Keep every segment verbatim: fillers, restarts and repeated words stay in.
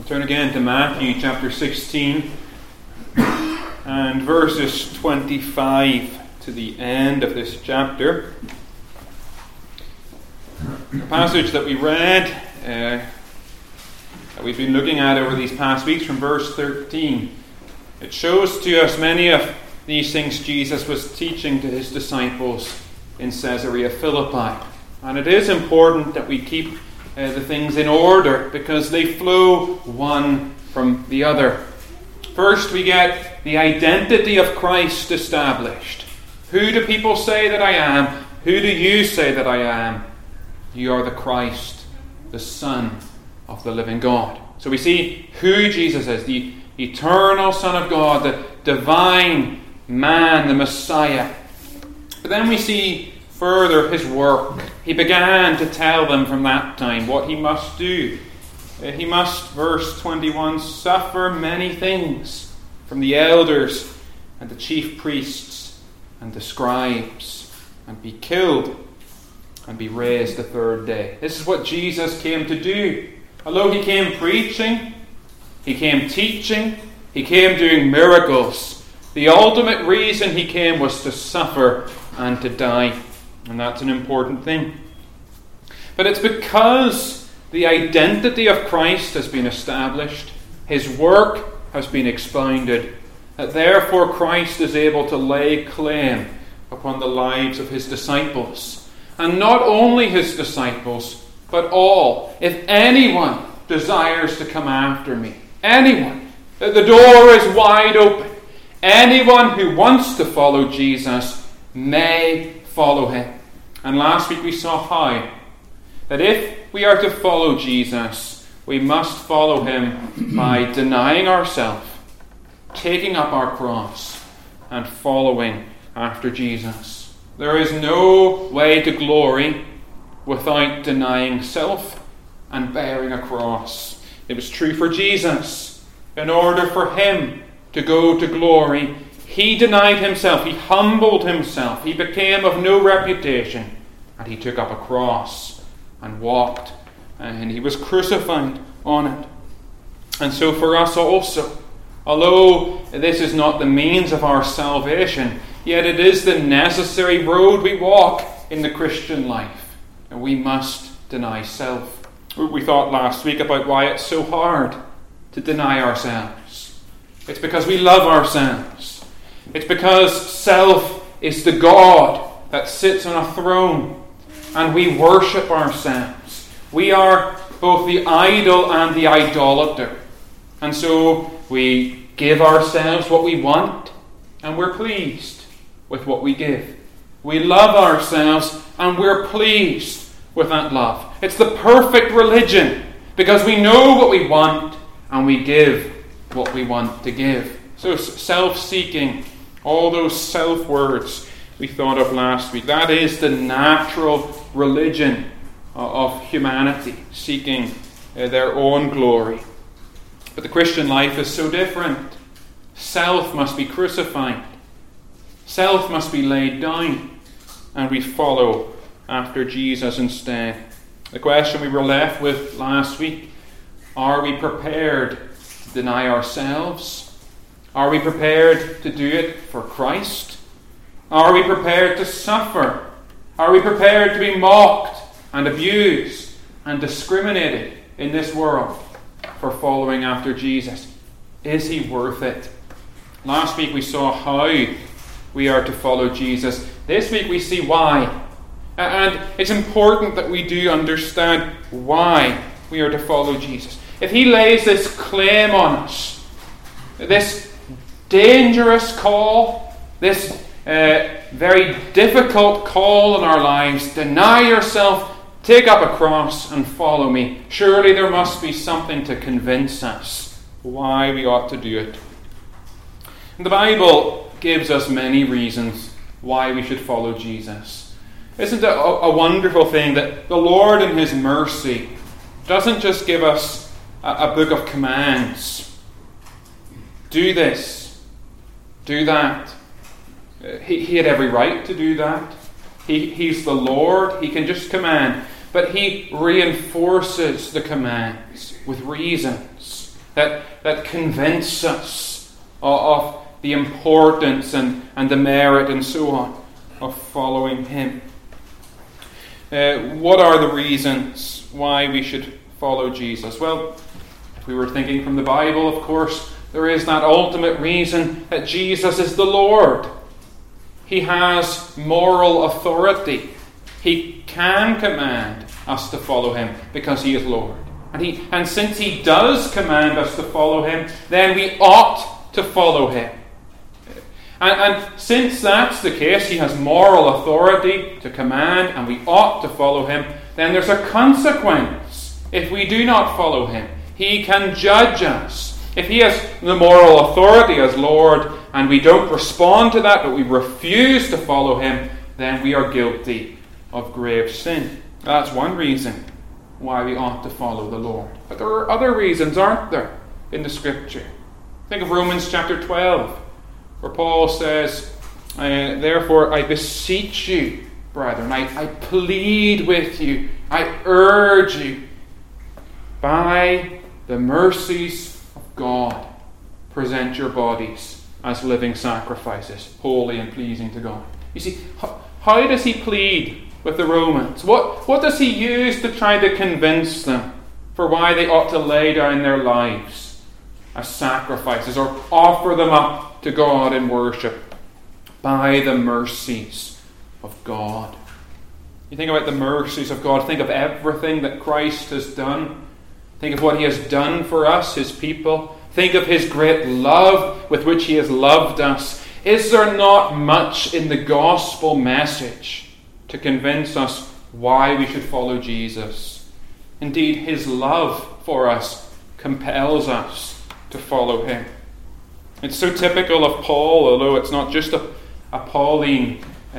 Turn again to Matthew chapter sixteen and verses twenty-five to the end of this chapter. The passage that we read, uh, that we've been looking at over these past weeks from verse thirteen, it shows to us many of these things Jesus was teaching to his disciples in Caesarea Philippi. And it is important that we keep uh, the things in order because they flow one from the other. First, we get the identity of Christ established. Who do people say that I am? Who do you say that I am? You are the Christ, the Son of the living God. So we see who Jesus is, the eternal Son of God, the divine man, the Messiah. But then we see further his work. He began to tell them from that time what he must do. He must, verse twenty-one, suffer many things from the elders and the chief priests and the scribes, and be killed and be raised the third day. This is what Jesus came to do. Although he came preaching, he came teaching, he came doing miracles, the ultimate reason he came was to suffer and to die. And that's an important thing. But it's because the identity of Christ has been established, his work has been expounded, that therefore Christ is able to lay claim upon the lives of his disciples. And not only his disciples, but all. If anyone desires to come after me, anyone, the door is wide open. Anyone who wants to follow Jesus may follow him. And last week we saw how that if we are to follow Jesus, we must follow him by denying ourselves, taking up our cross, and following after Jesus. There is no way to glory without denying self and bearing a cross. It was true for Jesus. In order for him to go to glory, he denied himself, he humbled himself, he became of no reputation, and he took up a cross and walked, and he was crucified on it. And so for us also, although this is not the means of our salvation, yet it is the necessary road we walk in the Christian life, and we must deny self. We thought last week about why it's so hard to deny ourselves. It's because we love ourselves. It's because self is the God that sits on a throne, and we worship ourselves. We are both the idol and the idolater. And so we give ourselves what we want, and we're pleased with what we give. We love ourselves, and we're pleased with that love. It's the perfect religion, because we know what we want, and we give what we want to give. So self-seeking, all those self-words we thought of last week, that is the natural religion of humanity, seeking their own glory. But the Christian life is so different. Self must be crucified. Self must be laid down, and we follow after Jesus instead. The question we were left with last week, are we prepared to deny ourselves? Are we prepared to do it for Christ? Are we prepared to suffer? Are we prepared to be mocked and abused and discriminated in this world for following after Jesus? Is he worth it? Last week we saw how we are to follow Jesus. This week we see why. And it's important that we do understand why we are to follow Jesus. If he lays this claim on us, this dangerous call, this uh, very difficult call in our lives, deny yourself, take up a cross and follow me, surely there must be something to convince us why we ought to do it. And the Bible gives us many reasons why we should follow Jesus. Isn't it a, a wonderful thing that the Lord in his mercy doesn't just give us a, a book of commands. Do this. Do that. He, he had every right to do that. He, he's the Lord. He can just command. But he reinforces the commands with reasons. that, that convince us of, of the importance and, and the merit and so on of following him. Uh, what are the reasons why we should follow Jesus? Well, if we were thinking from the Bible, of course, there is that ultimate reason that Jesus is the Lord. He has moral authority. He can command us to follow him because he is Lord. And he, and since he does command us to follow him, then we ought to follow him. And, and since that's the case, he has moral authority to command and we ought to follow him, then there's a consequence if we do not follow him. He can judge us. If he has the moral authority as Lord and we don't respond to that, but we refuse to follow him, then we are guilty of grave sin. That's one reason why we ought to follow the Lord. But there are other reasons, aren't there, in the Scripture? Think of Romans chapter twelve, where Paul says, uh, therefore I beseech you, brethren, I, I plead with you, I urge you, by the mercies of God, present your bodies as living sacrifices, holy and pleasing to God. You see, how, how does he plead with the Romans? What, what does he use to try to convince them for why they ought to lay down their lives as sacrifices or offer them up to God in worship? By the mercies of God. You think about the mercies of God. Think of everything that Christ has done. Think of what he has done for us, his people. Think of his great love with which he has loved us. Is there not much in the gospel message to convince us why we should follow Jesus? Indeed, his love for us compels us to follow him. It's so typical of Paul, although it's not just a, a Pauline uh,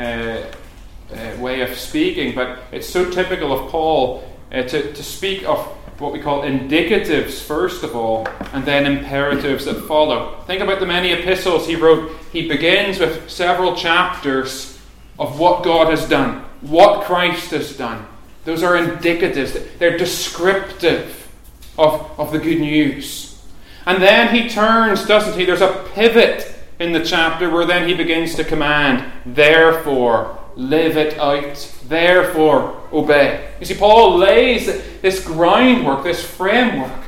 uh, way of speaking, but it's so typical of Paul uh, to, to speak of what we call indicatives first of all, and then imperatives that follow. Think about the many epistles he wrote. He begins with several chapters of what God has done, what Christ has done. Those are indicatives. They're descriptive of, of the good news. And then he turns, doesn't he? There's a pivot in the chapter where then he begins to command, therefore, live it out. Therefore, obey. You see, Paul lays this groundwork, this framework.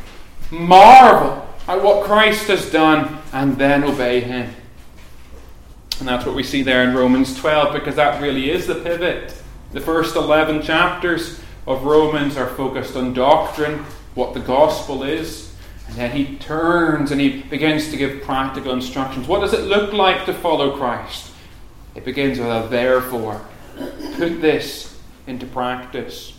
Marvel at what Christ has done and then obey him. And that's what we see there in Romans twelve, because that really is the pivot. The first eleven chapters of Romans are focused on doctrine, what the gospel is. And then he turns and he begins to give practical instructions. What does it look like to follow Christ? It begins with a therefore. Put this into practice.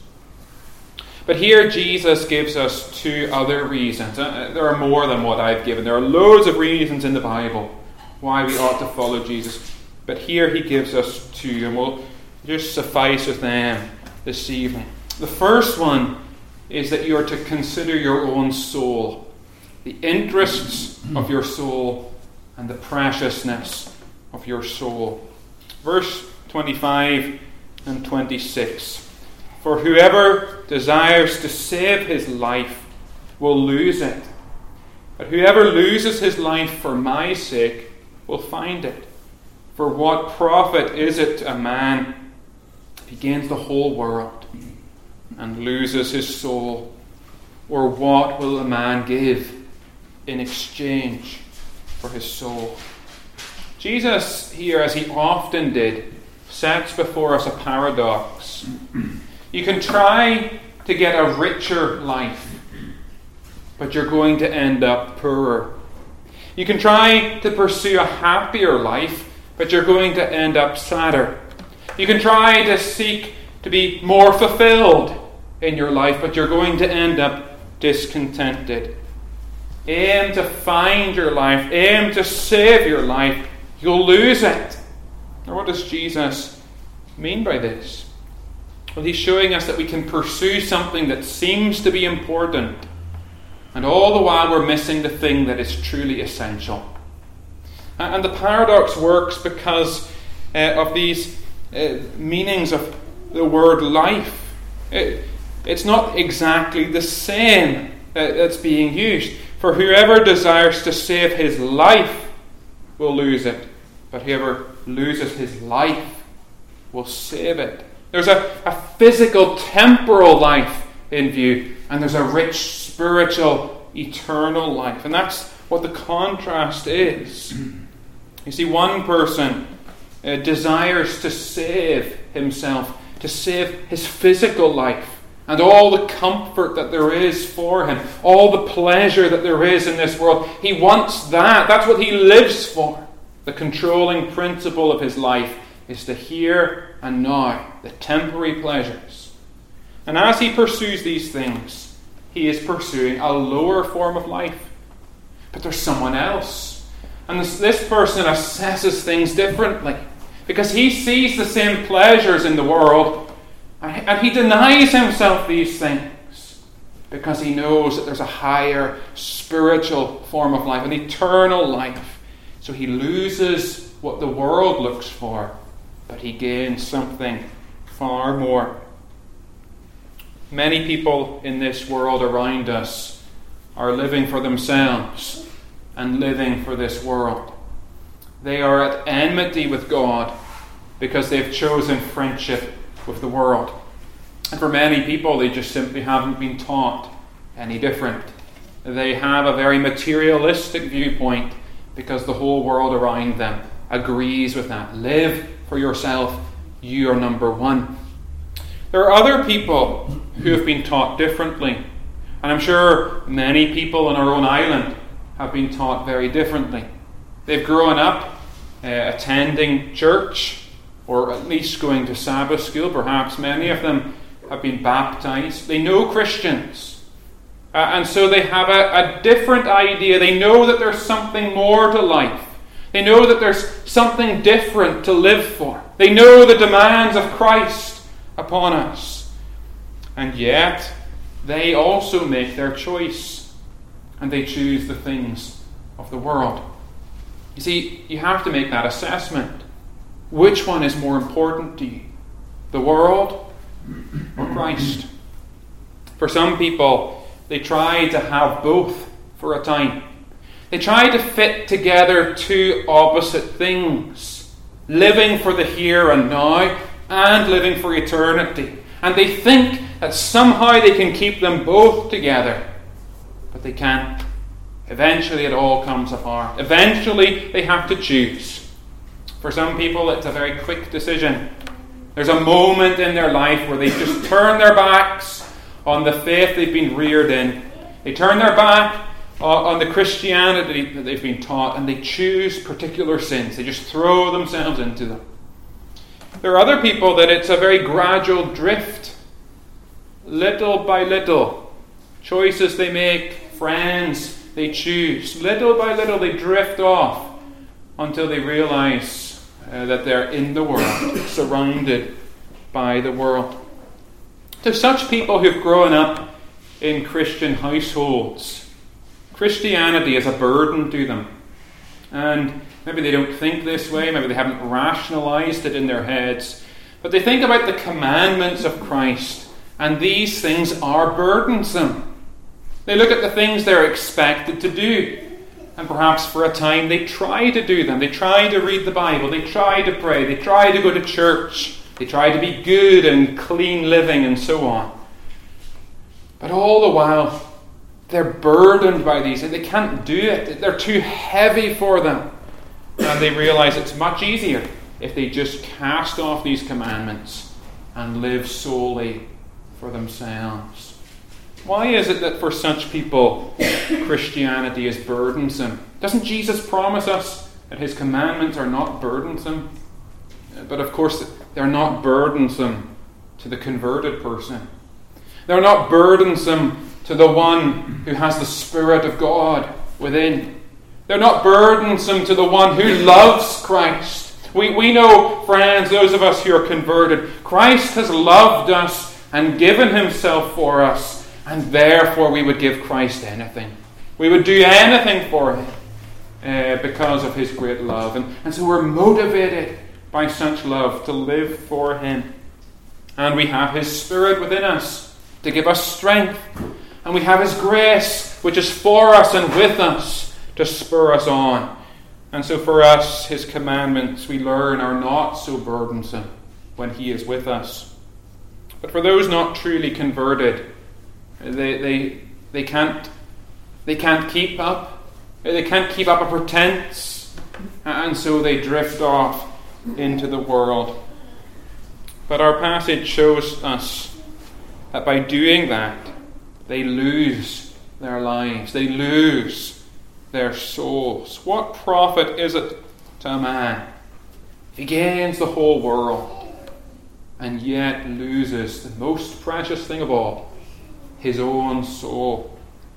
But here Jesus gives us two other reasons. Uh, there are more than what I've given. There are loads of reasons in the Bible why we ought to follow Jesus. But here he gives us two, and we'll just suffice with them this evening. The first one is that you are to consider your own soul, the interests of your soul, and the preciousness of your soul. Verse twenty-five and twenty-six. For whoever desires to save his life will lose it. But whoever loses his life for my sake will find it. For what profit is it to a man if he gains the whole world and loses his soul? Or what will a man give in exchange for his soul? Jesus here, as he often did, sets before us a paradox. You can try to get a richer life, but you're going to end up poorer. You can try to pursue a happier life, but you're going to end up sadder. You can try to seek to be more fulfilled in your life, but you're going to end up discontented. Aim to find your life, aim to save your life, you'll lose it. Now, what does Jesus mean by this? Well, he's showing us that we can pursue something that seems to be important, and all the while we're missing the thing that is truly essential. And the paradox works because uh, of these uh, meanings of the word life. It, it's not exactly the same uh, that's being used. For whoever desires to save his life will lose it, but whoever loses his life will save it. There's a, a physical, temporal life in view, and there's a rich, spiritual, eternal life. And that's what the contrast is. You see, one person uh, desires to save himself, to save his physical life, and all the comfort that there is for him, all the pleasure that there is in this world. He wants that. That's what he lives for. The controlling principle of his life is the here and now, the temporary pleasures. And as he pursues these things, he is pursuing a lower form of life. But there's someone else. And this, this person assesses things differently, because he sees the same pleasures in the world, and, and he denies himself these things, because he knows that there's a higher spiritual form of life, an eternal life. So he loses what the world looks for, but he gains something far more. Many people in this world around us are living for themselves and living for this world. They are at enmity with God because they've chosen friendship with the world. And for many people, they just simply haven't been taught any different. They have a very materialistic viewpoint because the whole world around them agrees with that. Live for yourself. You are number one. There are other people who have been taught differently. And I'm sure many people on our own island have been taught very differently. They've grown up uh, attending church, or at least going to Sabbath school. Perhaps many of them have been baptized. They know Christians. Uh, and so they have a, a different idea. They know that there's something more to life. They know that there's something different to live for. They know the demands of Christ upon us. And yet, they also make their choice. And they choose the things of the world. You see, you have to make that assessment. Which one is more important to you? The world or Christ? For some people, they try to have both for a time. They try to fit together two opposite things. Living for the here and now, and living for eternity. And they think that somehow they can keep them both together. But they can't. Eventually it all comes apart. Eventually they have to choose. For some people it's a very quick decision. There's a moment in their life where they just turn their backs on the faith they've been reared in. They turn their back on the Christianity that they've been taught, and they choose particular sins. They just throw themselves into them. There are other people that it's a very gradual drift. Little by little. Choices they make, friends they choose. Little by little they drift off until they realize uh, that they're in the world, surrounded by the world. To such people who've grown up in Christian households, Christianity is a burden to them. And maybe they don't think this way, maybe they haven't rationalized it in their heads, but they think about the commandments of Christ, and these things are burdensome. They look at the things they're expected to do, and perhaps for a time they try to do them. They try to read the Bible, they try to pray, they try to go to church, they try to be good and clean living and so on. But all the while, they're burdened by these. They can't do it. They're too heavy for them. And they realize it's much easier if they just cast off these commandments and live solely for themselves. Why is it that for such people, Christianity is burdensome? Doesn't Jesus promise us that his commandments are not burdensome? But of course, they're not burdensome to the converted person. They're not burdensome to the one who has the Spirit of God within. They're not burdensome to the one who loves Christ. We, we know, friends, those of us who are converted, Christ has loved us and given himself for us, and therefore we would give Christ anything. We would do anything for him uh, because of his great love. And, and so we're motivated by such love to live for him. And we have his Spirit within us to give us strength. And we have his grace, which is for us and with us, to spur us on. And so for us, his commandments, we learn, are not so burdensome when he is with us. But for those not truly converted, they they they can't they can't keep up. They can't keep up a pretense. And so they drift off into the world. But our passage shows us that by doing that, they lose their lives. They lose their souls. What profit is it to a man if he gains the whole world and yet loses the most precious thing of all, his own soul?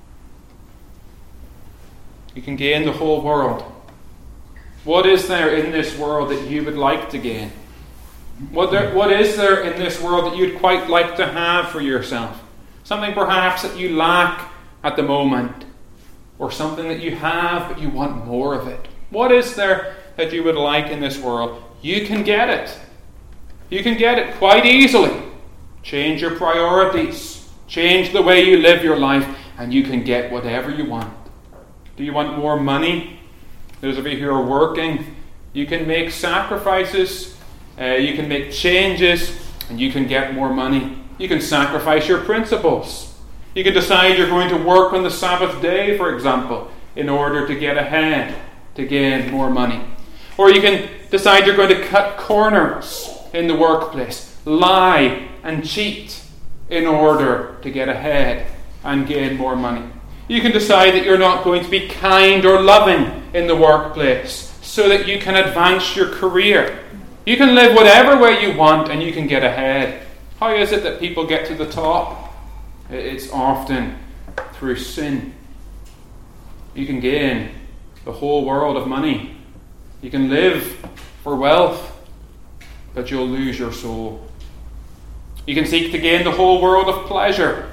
You can gain the whole world. What is there in this world that you would like to gain? What, there, what is there in this world that you'd quite like to have for yourself? Something perhaps that you lack at the moment, or something that you have but you want more of it. What is there that you would like in this world? You can get it. You can get it quite easily. Change your priorities. Change the way you live your life, and you can get whatever you want. Do you want more money? Those of you who are working, you can make sacrifices, uh, you can make changes, and you can get more money. You can sacrifice your principles. You can decide you're going to work on the Sabbath day, for example, in order to get ahead, to gain more money. Or you can decide you're going to cut corners in the workplace, lie and cheat in order to get ahead and gain more money. You can decide that you're not going to be kind or loving in the workplace so that you can advance your career. You can live whatever way you want and you can get ahead. How is it that people get to the top? It's often through sin. You can gain the whole world of money. You can live for wealth, but you'll lose your soul. You can seek to gain the whole world of pleasure.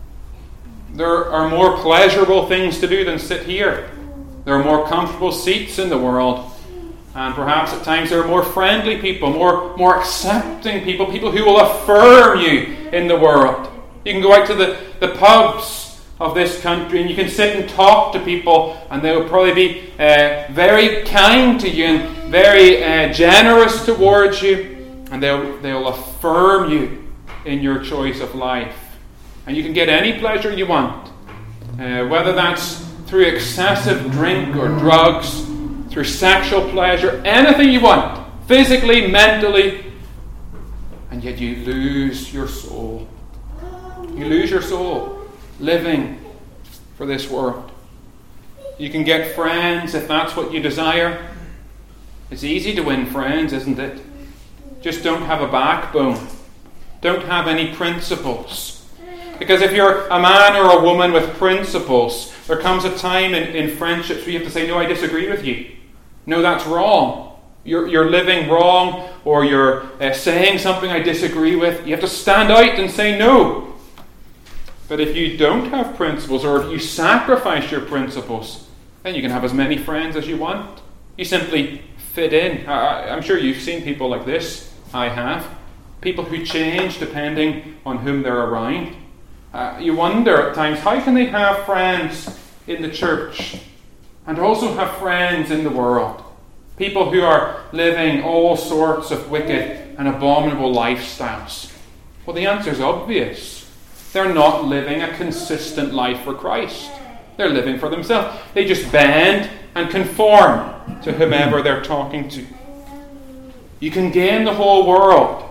There are more pleasurable things to do than sit here. There are more comfortable seats in the world. And perhaps at times there are more friendly people, more, more accepting people, people who will affirm you in the world. You can go out to the, the pubs of this country and you can sit and talk to people, and they will probably be uh, very kind to you and very uh, generous towards you, and they'll, they'll affirm you in your choice of life. And you can get any pleasure you want, uh, whether that's through excessive drink or drugs, through sexual pleasure, anything you want, physically, mentally, and yet you lose your soul. You lose your soul living for this world. You can get friends if that's what you desire. It's easy to win friends, isn't it? Just don't have a backbone. Don't have any principles. Because if you're a man or a woman with principles, there comes a time in, in friendships where you have to say, no, I disagree with you. No, that's wrong. You're, you're living wrong, or you're uh, saying something I disagree with. You have to stand out and say no. But if you don't have principles, or if you sacrifice your principles, then you can have as many friends as you want. You simply fit in. I, I'm sure you've seen people like this. I have. People who change depending on whom they're around. Uh, you wonder at times, how can they have friends in the church and also have friends in the world? People who are living all sorts of wicked and abominable lifestyles. Well, the answer is obvious. They're not living a consistent life for Christ. They're living for themselves. They just bend and conform to whomever they're talking to. You can gain the whole world,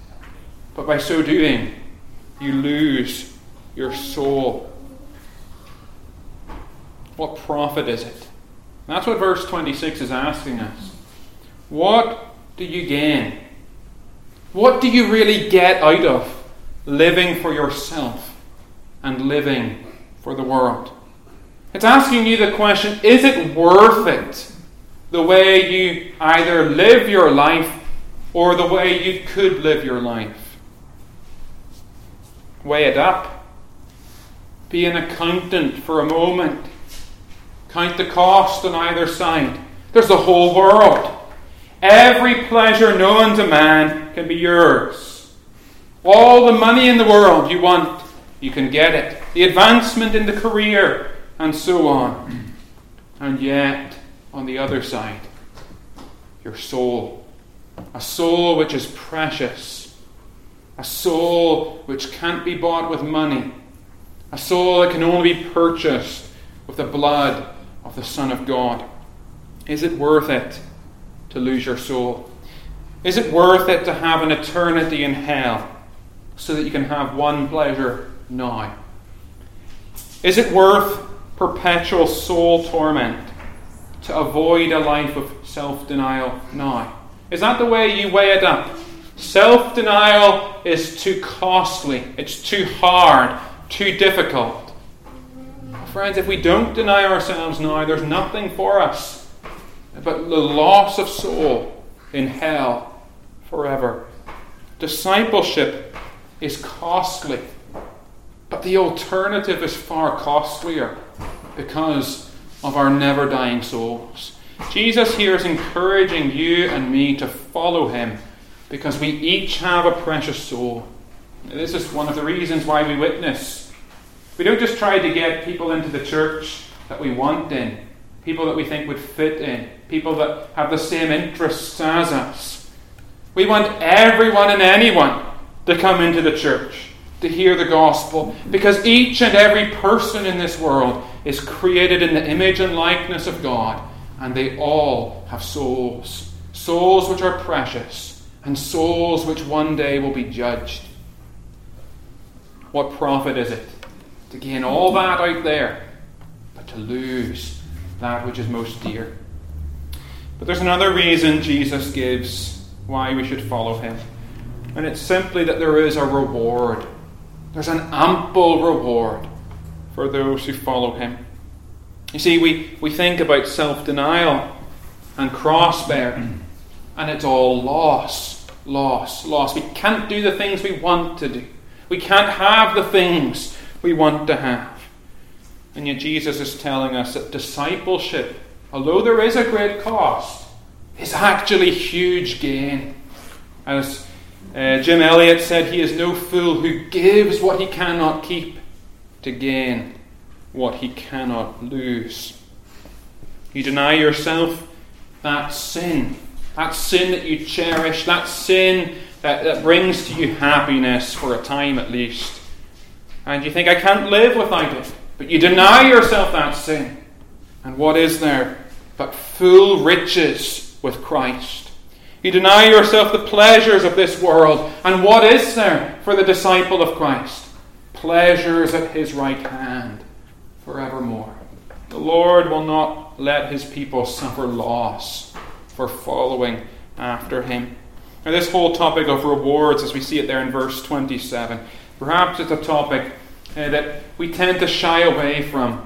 but by so doing, you lose your soul. What profit is it? That's what verse twenty-six is asking us. What do you gain? What do you really get out of living for yourself and living for the world? It's asking you the question, is it worth it, the way you either live your life or the way you could live your life? Weigh it up. Be an accountant for a moment. Count the cost on either side. There's the whole world. Every pleasure known to man can be yours. All the money in the world you want, you can get it. the advancement in the career, and so on. And yet, on the other side, your soul, a soul which is precious, a soul which can't be bought with money, a soul that can only be purchased with the blood of the Son of God. Is it worth it to lose your soul? Is it worth it to have an eternity in hell so that you can have one pleasure now? Is it worth perpetual soul torment to avoid a life of self-denial now? Is that the way you weigh it up? Self-denial is too costly, it's too hard, too difficult. Friends, if we don't deny ourselves now, there's nothing for us but the loss of soul in hell forever. Discipleship is costly, but the alternative is far costlier because of our never-dying souls. Jesus here is encouraging you and me to follow him because we each have a precious soul. This is one of the reasons why we witness. We don't just try to get people into the church that we want in, people that we think would fit in, people that have the same interests as us. We want everyone and anyone to come into the church, to hear the gospel, because each and every person in this world is created in the image and likeness of God, and they all have souls, souls which are precious, and souls which one day will be judged. What profit is it to gain all that out there, but to lose that which is most dear? But there's another reason Jesus gives why we should follow him, and it's simply that there is a reward. There's an ample reward for those who follow him. You see, we, we think about self-denial and cross-bearing, and it's all loss, loss, loss. We can't do the things we want to do. We can't have the things we want to have. And yet Jesus is telling us that discipleship, although there is a great cost, is actually huge gain. As uh, Jim Elliot said, he is no fool who gives what he cannot keep to gain what he cannot lose. You deny yourself that sin, that sin that you cherish, that sin that, that brings to you happiness for a time at least. And you think, I can't live without it. But you deny yourself that sin. And what is there but full riches with Christ? You deny yourself the pleasures of this world. And what is there for the disciple of Christ? Pleasures at his right hand forevermore. The Lord will not let his people suffer loss for following after him. Now, this whole topic of rewards, as we see it there in verse twenty-seven, perhaps it's a topic uh, that we tend to shy away from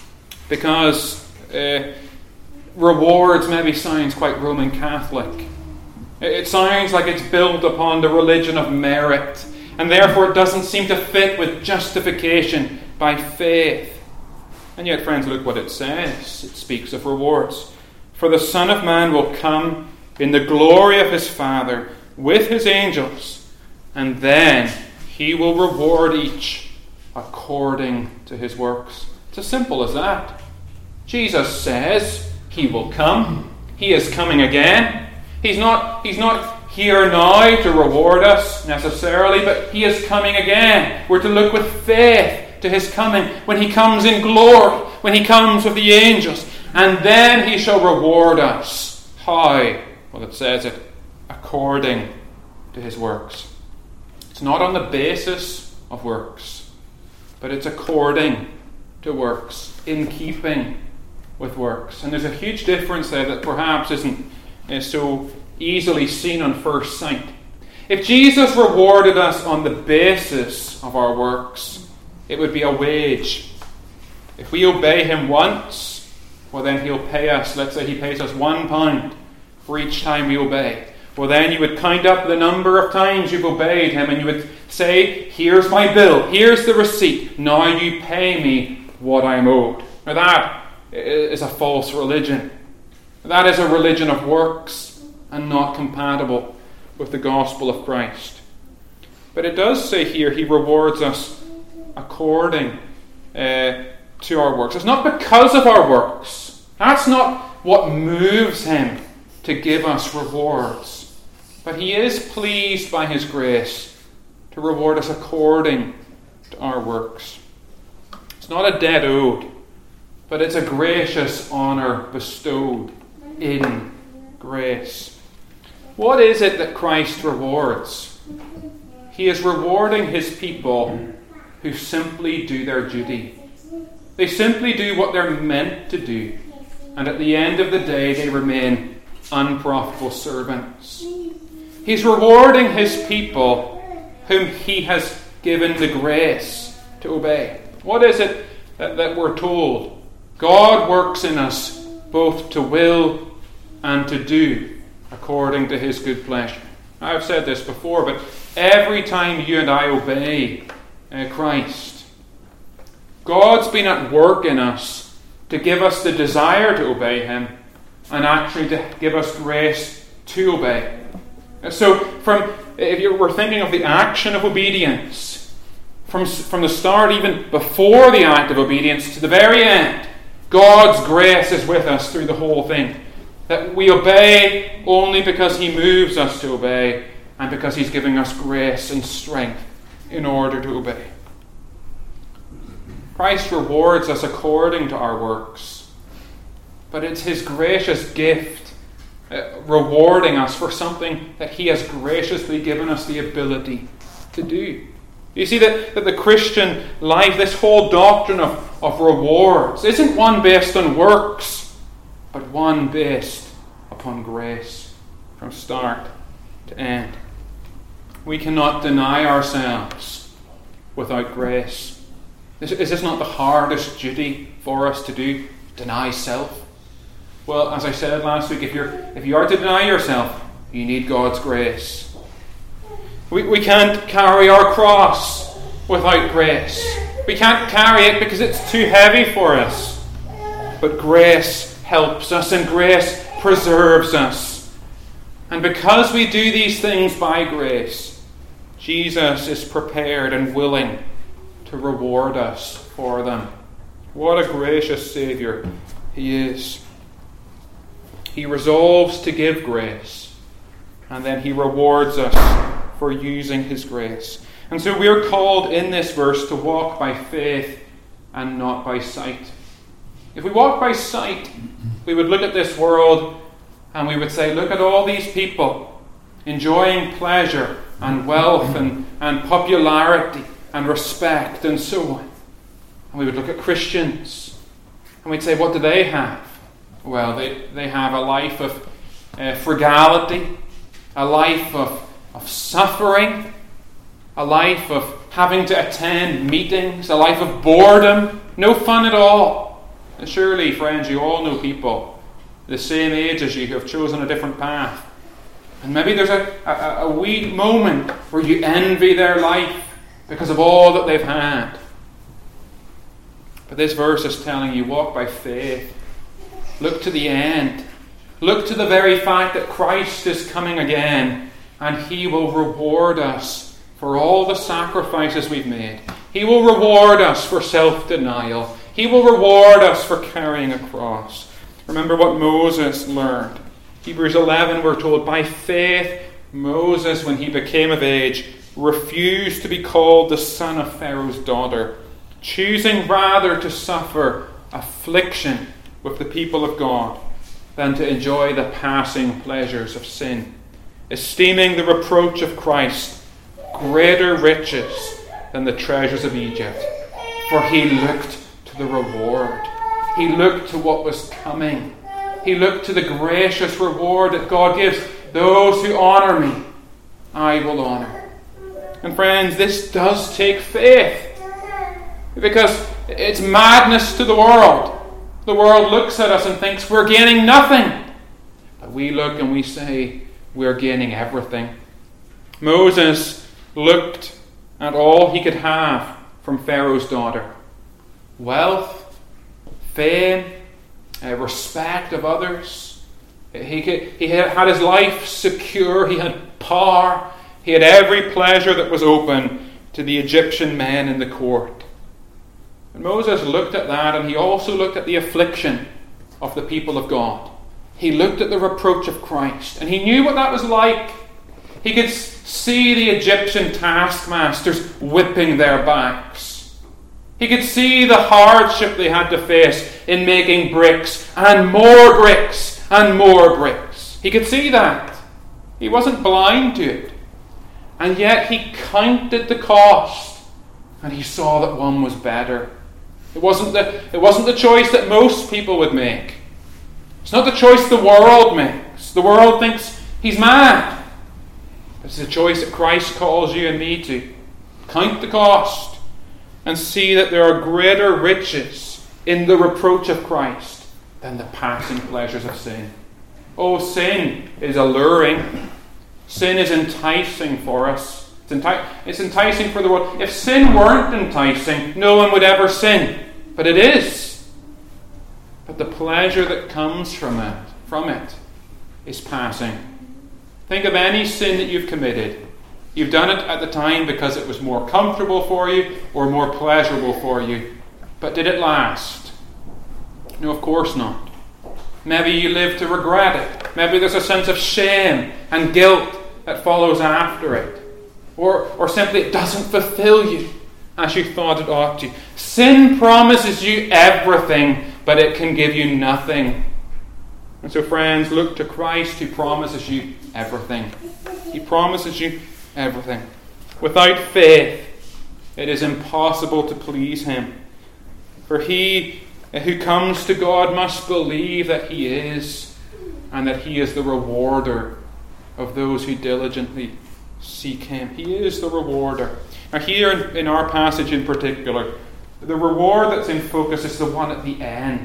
because uh, rewards maybe sounds quite Roman Catholic. It sounds like it's built upon the religion of merit, and therefore it doesn't seem to fit with justification by faith. And yet, friends, look what it says. It speaks of rewards. For the Son of Man will come in the glory of his Father with his angels, and then he will reward each according to his works. It's as simple as that. Jesus says he will come. He is coming again. He's not, he's not here now to reward us necessarily, but he is coming again. We're to look with faith to his coming when he comes in glory, when he comes with the angels, and then he shall reward us. How? Well, it says it, according to his works. It's not on the basis of works, but it's according to works, in keeping with works. And there's a huge difference there that perhaps isn't is so easily seen on first sight. If Jesus rewarded us on the basis of our works, it would be a wage. If we obey him once, well then he'll pay us, let's say he pays us one pound for each time we obey. Well then you would count up the number of times you've obeyed him and you would say, here's my bill, here's the receipt, now you pay me what I'm owed. Now that is a false religion. That is a religion of works and not compatible with the gospel of Christ. But it does say here he rewards us according uh, to our works. It's not because of our works. That's not what moves him to give us rewards. But he is pleased by his grace to reward us according to our works. It's not a debt owed, but it's a gracious honour bestowed in grace. What is it that Christ rewards? He is rewarding his people who simply do their duty. They simply do what they're meant to do, and at the end of the day they remain unprofitable servants. He's rewarding his people whom he has given the grace to obey. What is it that, that we're told? God works in us both to will and to do according to his good pleasure. I've said this before, but every time you and I obey uh, Christ, God's been at work in us to give us the desire to obey him and actually to give us grace to obey. So, from if you were thinking of the action of obedience, from, from the start, even before the act of obedience, to the very end, God's grace is with us through the whole thing. That we obey only because he moves us to obey and because he's giving us grace and strength in order to obey. Christ rewards us according to our works, but it's his gracious gift uh, rewarding us for something that he has graciously given us the ability to do. You see that, that the Christian life, this whole doctrine of, of rewards, isn't one based on works, but one based upon grace from start to end. We cannot deny ourselves without grace. Is, is this not the hardest duty for us to do? Deny self? Well, as I said last week, if you're if you are to deny yourself, you need God's grace. We, we can't carry our cross without grace. We can't carry it because it's too heavy for us. But grace helps us, and grace preserves us. And because we do these things by grace, Jesus is prepared and willing to reward us for them. What a gracious Saviour he is. He resolves to give grace, and then he rewards us for using his grace. And so we are called in this verse to walk by faith and not by sight. If we walk by sight, we would look at this world and we would say, look at all these people enjoying pleasure and wealth and, and popularity and respect and so on. And we would look at Christians and we'd say, what do they have? Well, they, they have a life of uh, frugality, a life of, of suffering, a life of having to attend meetings, a life of boredom, no fun at all. And surely, friends, you all know people the same age as you who have chosen a different path. And maybe there's a, a, a wee moment where you envy their life because of all that they've had. But this verse is telling you, walk by faith. Look to the end. Look to the very fact that Christ is coming again, and he will reward us for all the sacrifices we've made. He will reward us for self-denial. He will reward us for carrying a cross. Remember what Moses learned. Hebrews eleven, we're told, by faith Moses, when he became of age, refused to be called the son of Pharaoh's daughter, choosing rather to suffer affliction with the people of God than to enjoy the passing pleasures of sin, esteeming the reproach of Christ greater riches than the treasures of Egypt. For he looked to the reward. He looked to what was coming. He looked to the gracious reward that God gives. Those who honour me, I will honour. And friends, this does take faith, because it's madness to the world. The world looks at us and thinks we're gaining nothing. But we look and we say we're gaining everything. Moses looked at all he could have from Pharaoh's daughter. Wealth, fame, uh, respect of others. He, could, he had his life secure. He had power. He had every pleasure that was open to the Egyptian men in the court. And Moses looked at that, and he also looked at the affliction of the people of God. He looked at the reproach of Christ, and he knew what that was like. He could see the Egyptian taskmasters whipping their backs. He could see the hardship they had to face in making bricks, and more bricks, and more bricks. He could see that. He wasn't blind to it. And yet he counted the cost, and he saw that one was better. It wasn't the, it wasn't the choice that most people would make. It's not the choice the world makes. The world thinks he's mad. It's the choice that Christ calls you and me to. Count the cost and see that there are greater riches in the reproach of Christ than the passing pleasures of sin. Oh, sin is alluring. Sin is enticing for us. It's, enti- it's enticing for the world. If sin weren't enticing, no one would ever sin. But it is. But the pleasure that comes from it, from it is passing. Think of any sin that you've committed. You've done it at the time because it was more comfortable for you or more pleasurable for you. But did it last? No, of course not. Maybe you live to regret it. Maybe there's a sense of shame and guilt that follows after it. Or, or simply it doesn't fulfill you as you thought it ought to. Sin promises you everything, but it can give you nothing. And so, friends, look to Christ who promises you everything. He promises you everything. Without faith, it is impossible to please Him. For he who comes to God must believe that He is, and that He is the rewarder of those who diligently seek Him. He is the rewarder. Now here in our passage in particular, the reward that's in focus is the one at the end.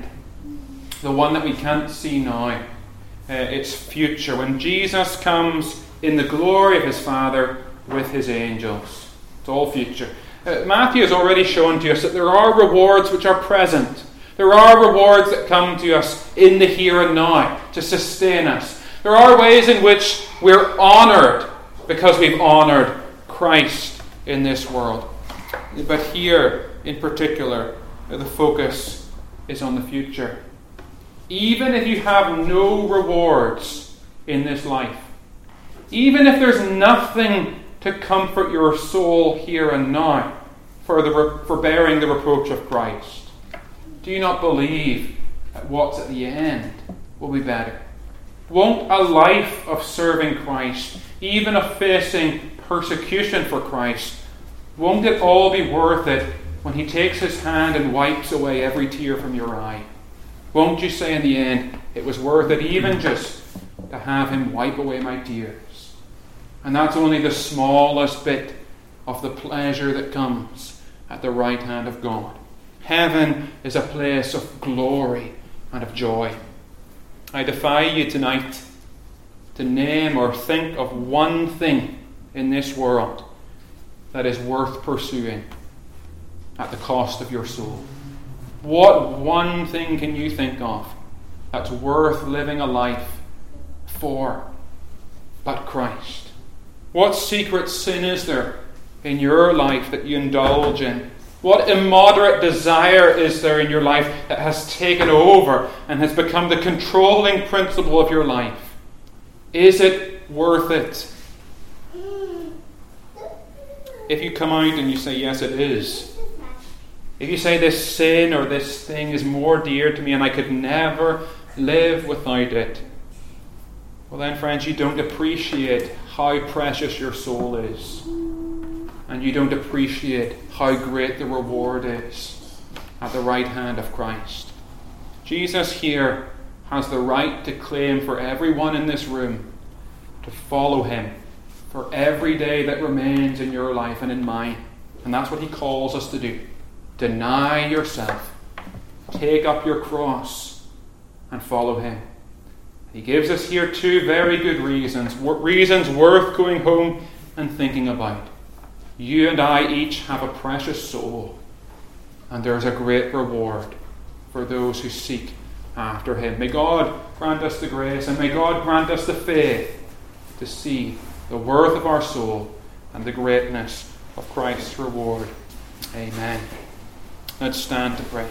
The one that we can't see now. Uh, it's future. When Jesus comes in the glory of His Father with His angels. It's all future. Uh, Matthew has already shown to us that there are rewards which are present. There are rewards that come to us in the here and now to sustain us. There are ways in which we're honoured because we've honoured Christ in this world. But here, in particular, the focus is on the future. Even if you have no rewards in this life, even if there's nothing to comfort your soul here and now for, the, for bearing the reproach of Christ, do you not believe that what's at the end will be better? Won't a life of serving Christ, even of facing persecution for Christ, won't it all be worth it when He takes His hand and wipes away every tear from your eye? Won't you say in the end, it was worth it even just to have Him wipe away my tears? And that's only the smallest bit of the pleasure that comes at the right hand of God. Heaven is a place of glory and of joy. I defy you tonight to name or think of one thing in this world that is worth pursuing at the cost of your soul. What one thing can you think of that's worth living a life for but Christ? What secret sin is there in your life that you indulge in? What immoderate desire is there in your life that has taken over and has become the controlling principle of your life? Is it worth it? If you come out and you say, yes, it is. If you say this sin or this thing is more dear to me and I could never live without it, well then, friends, you don't appreciate how precious your soul is. And you don't appreciate how great the reward is at the right hand of Christ. Jesus here has the right to claim for everyone in this room to follow Him for every day that remains in your life and in mine. And that's what He calls us to do. Deny yourself. Take up your cross and follow Him. He gives us here two very good reasons. Reasons worth going home and thinking about. You and I each have a precious soul, and there is a great reward for those who seek after Him. May God grant us the grace, and may God grant us the faith to see the worth of our soul and the greatness of Christ's reward. Amen. Let's stand to pray.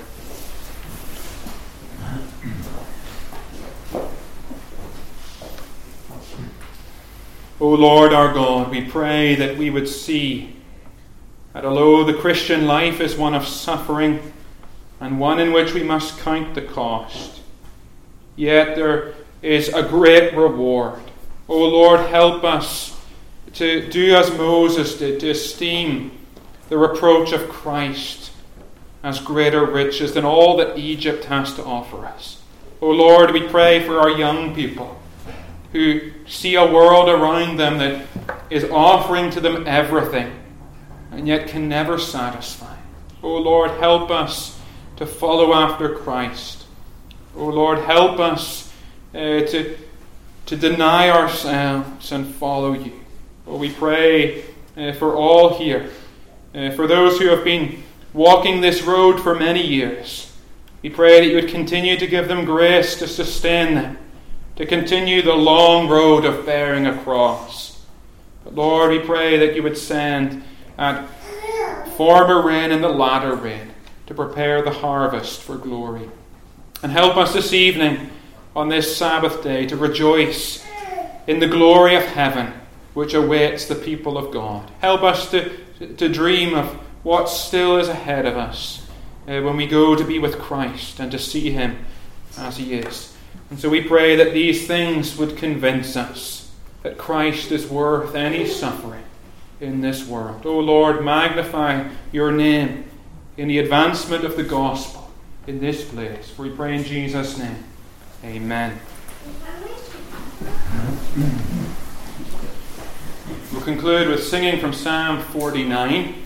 O Lord our God, we pray that we would see that although the Christian life is one of suffering and one in which we must count the cost, yet there is a great reward. O Lord, help us to do as Moses did, to esteem the reproach of Christ as greater riches than all that Egypt has to offer us. O Lord, we pray for our young people who see a world around them that is offering to them everything and yet can never satisfy. O Lord, help us to follow after Christ. O Lord, help us uh, to, to deny ourselves and follow you. O, we pray uh, for all here, uh, for those who have been walking this road for many years. We pray that you would continue to give them grace to sustain them, to continue the long road of bearing a cross. But Lord, we pray that you would send at former rain and the latter rain to prepare the harvest for glory. And help us this evening on this Sabbath day to rejoice in the glory of heaven which awaits the people of God. Help us to, to dream of what still is ahead of us uh, when we go to be with Christ and to see him as he is. And so we pray that these things would convince us that Christ is worth any suffering in this world. O Lord, magnify your name in the advancement of the gospel in this place. For we pray in Jesus' name. Amen. We'll conclude with singing from Psalm forty-nine.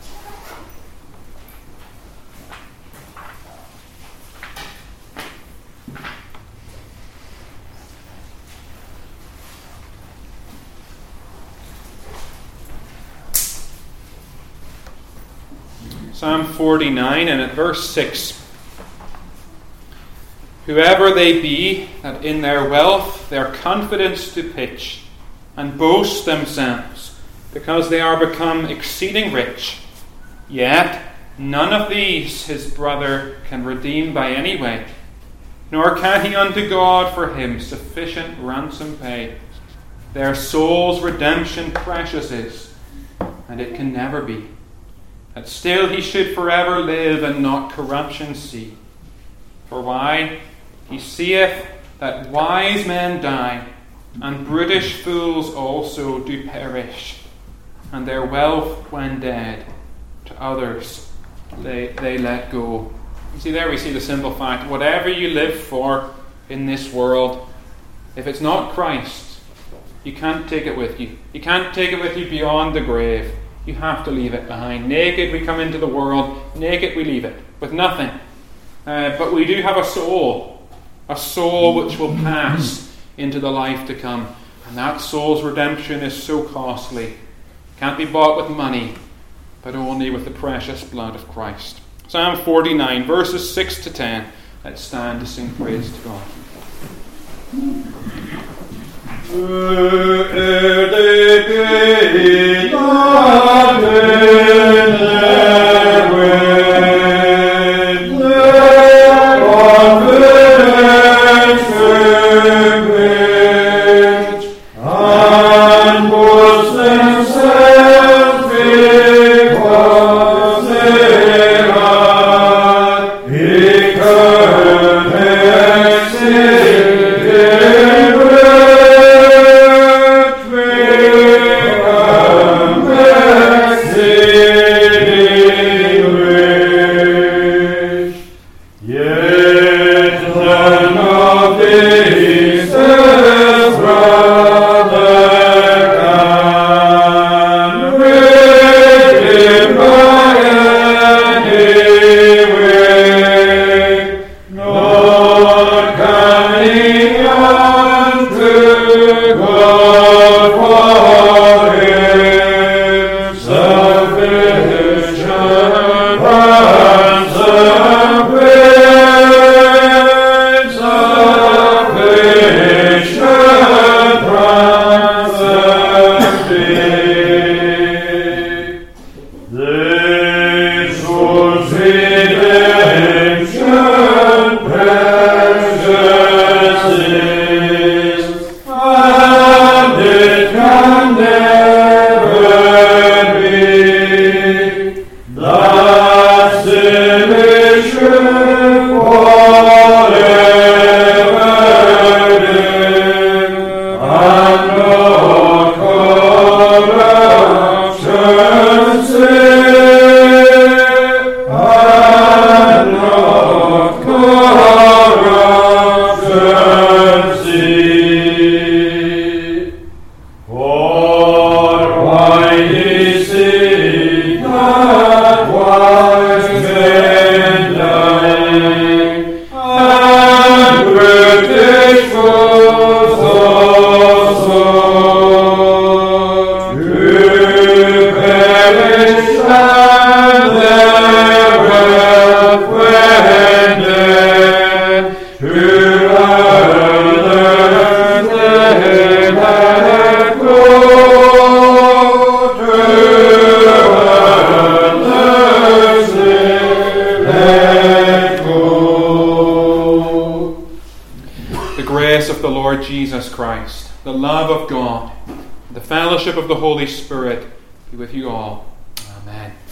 Psalm forty-nine, and at verse six. Whoever they be, that in their wealth their confidence do pitch, and boast themselves, because they are become exceeding rich, yet none of these his brother can redeem by any way, nor can he unto God for him sufficient ransom pay. Their soul's redemption precious is, and it can never be, that still he should forever live and not corruption see. For why? He seeth that wise men die, and brutish fools also do perish, and their wealth when dead to others they, they let go. You see, there we see the simple fact, whatever you live for in this world, if it's not Christ, you can't take it with you. You can't take it with you beyond the grave. You have to leave it behind. Naked we come into the world, naked we leave it, with nothing. Uh, but we do have a soul, a soul which will pass into the life to come. And that soul's redemption is so costly. Can't be bought with money, but only with the precious blood of Christ. Psalm forty-nine, verses six to ten. Let's stand to sing praise to God. Amen. earth, let go. To earth, let go. The grace of the Lord Jesus Christ, the love of God, the fellowship of the Holy Spirit be with you all. Amen.